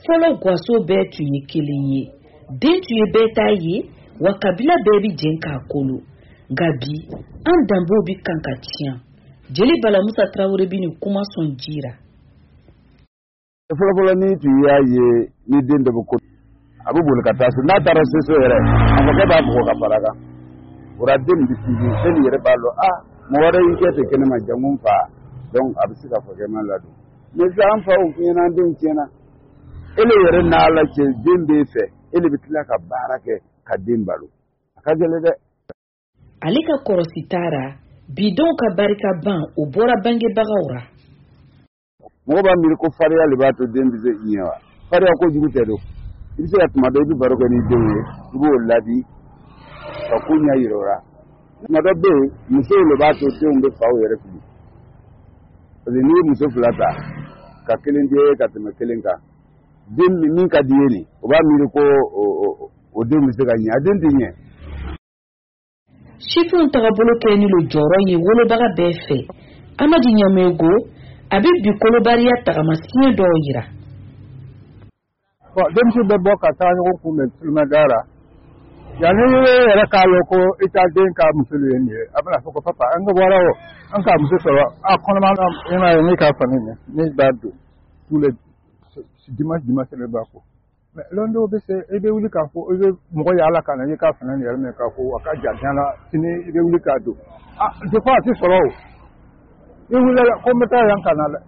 folo gwaso be tu ye kelen ye den tu ye beta ye wa kabila be bi jenka kolo gabi an dambo bi kanka tian jeli bala Musa Traoré bi ni kuma son jira folo ni tu ya ye ni den de ko abu bol kata su na tara se so yere amaka ba ko ka faraga ura den bi ti den yere balo mo wara yike te kene ma jamun fa donc abisi ka foge man ladu me zan fa o kina den kina ele yere na la ke den be fe ele bitila ka barake ka den balo aka jele de alika korositara bidon ka barika ban o bora bange bagaura mo ba mi ko fariya libato den bi ze iyawa fariya ko jugu te do ibise ya tuma do bi baro ko ni dewe ibo ladi ka kunya yirora tuma do be muso le ba to te umbe fa o yere fi ni muso flata ka kelen die ka tuma kelen ka den min ka dieni o ba mi ko o de muso ka nya den dinye shifun tagabolo keni lo joro ye wolo baga be fe amadi nyamego abi bi kolo bariya tagamasine do yira dem ci be boka ta ko ku me tulma dara ya ne yere ka loko ita den ka musulu ne abana ko papa an ga warawo an ka musu soro kono ma ina ne ka fani ne ni badu tule dimanche le bako mais londo be se ebe wuli ka fo ebe mo ya ala kana ni ka fana ne me ka fo aka jadana tini ebe wuli ka do je fa ti soro e wuli ko meta yan kana la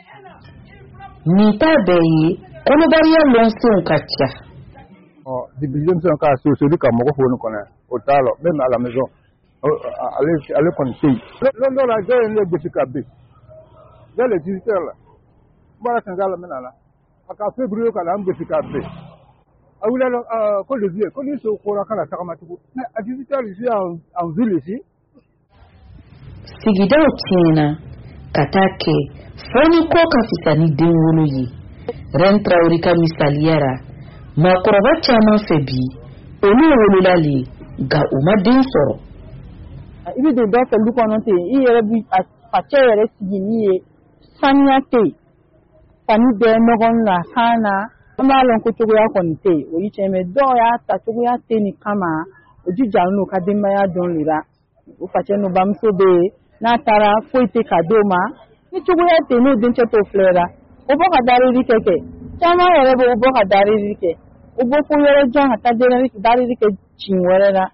ni ta beyi kono bariya lonson katia di billion son ka so ka mo ko fo no kona o talo même à la maison allez compter londo la je ne gbe ka be je le digital la bara tangala menala aka february ka la gbe ka be awula ko le vie ko ni so ko ra kala takamatuko mais à digital ici en ville ici sigida china katake foni ko kafisani den wolo yi Ren Traoré ka misaliara makoroba chama febi onu wolulali ga uma den soro ibi de do fe luko no te iyere bi apache yere sigini sanya te tani de nogon la kana amalon ko chugo ya konte oyi cheme do ya ta chugo ya te ni kama ojija no ka de maya don lira o fache no bamso be na tara foite kadoma ni chugo ya te no den cheto flera obo ka dariri keke chama yere bo obo ka dariri ke obo ko yere jan ata dariri ke chinwerera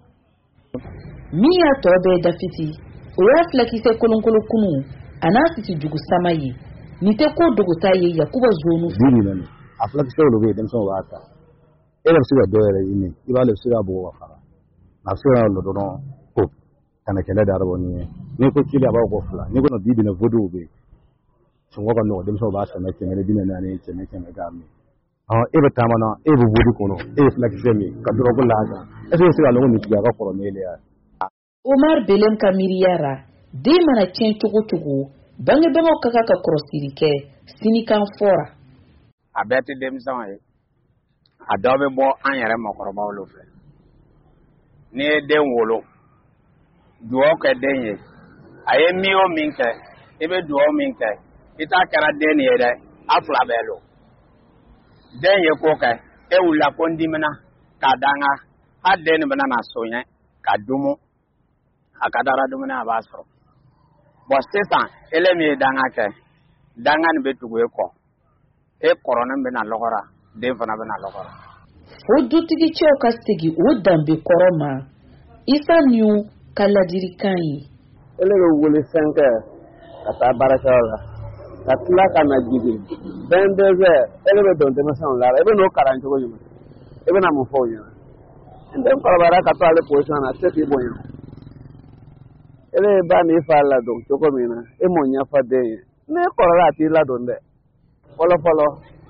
miya tobe dafiti oya flakise kolonkolo kunu anasiti jugu samayi nite ko doguta ye yakuba zonu dini nan aflakise lo be dem so wata ele siga doere ini ibale siga bo wa fara na siga lo do no ko kana kele darabo ni ko kile aba ko fla ni ko no bibi na vodo be so ngo no dem so ba sa na kene bi na ne kene gami ebe tamana ebe vodi kono ebe flakise mi ka doro ko laga eso siga lo ni tiga ka koro mele ya Omar Belem Kamiriyara de mana chen chugu bange bango kaka ka krosirike sinikan fora abeti dem sanwe adobe bo anyere mokoroba olofe ni den wolo duo ke denye aye miyo minke ebe duo minke ita kara den yede afla belo denye ko ke e wula kondimena kadanga ha den bana na sonye kadumu akadara dumuna abasro bostesa elemi danga ni betugo eko e korona mbena logora den fana bena logora odutigi cheo kastigi odambe koroma isa new kaladiri kanyi elego wole 5 kata barakala katla kana jibi bendeze elebe donte masan lara ebe no karancho ko nyuma ebe na mufo nyuma ndem ko baraka to ale position na tepi bonyo ele ba ni fa la don to ko mina e mo nya fa de ne ko la ti la don de folo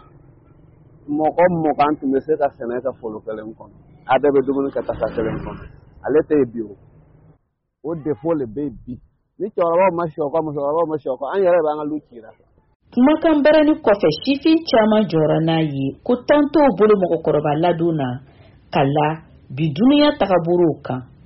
mo kan tu me se ka sene ka folo kelen kon ade be dugun ka ta ka kelen kon ale te bio o de fo le baby ni to ro ma sho ko an yere ba nga lukira Makan barani kofe shifin chama jora na yi ko tanto bolo mo ko koroba laduna kala bi duniya takaburu kan